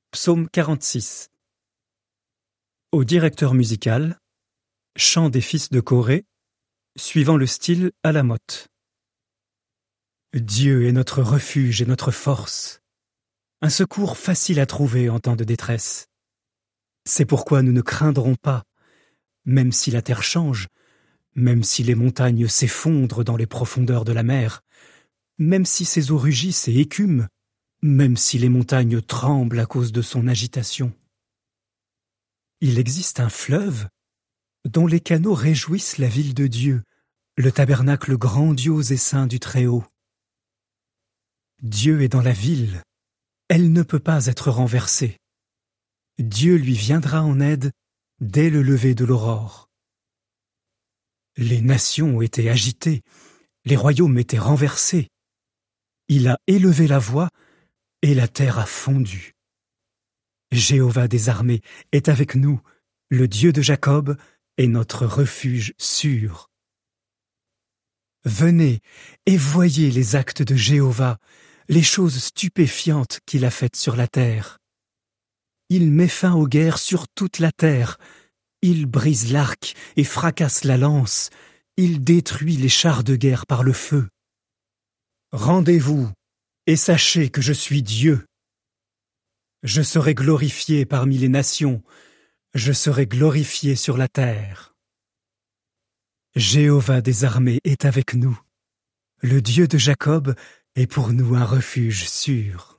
Psaume 46. Au directeur musical, chant des fils de Corée, suivant le style à la motte. Dieu est notre refuge et notre force, un secours facile à trouver en temps de détresse. C'est pourquoi nous ne craindrons pas, même si la terre change, même si les montagnes s'effondrent dans les profondeurs de la mer, même si ses eaux rugissent et écument, même si les montagnes tremblent à cause de son agitation. Il existe un fleuve dont les canaux réjouissent la ville de Dieu, le tabernacle grandiose et saint du Très-Haut. Dieu est dans la ville, elle ne peut pas être renversée. Dieu lui viendra en aide dès le lever de l'aurore. Les nations ont été agitées, les royaumes étaient renversés. Il a élevé la voix et la terre a fondu. Jéhovah des armées est avec nous, le Dieu de Jacob est notre refuge sûr. Venez et voyez les actes de Jéhovah, les choses stupéfiantes qu'il a faites sur la terre. Il met fin aux guerres sur toute la terre, il brise l'arc et fracasse la lance, il détruit les chars de guerre par le feu. Rendez-vous et sachez que je suis Dieu. Je serai glorifié parmi les nations, je serai glorifié sur la terre. Jéhovah des armées est avec nous, le Dieu de Jacob est pour nous un refuge sûr.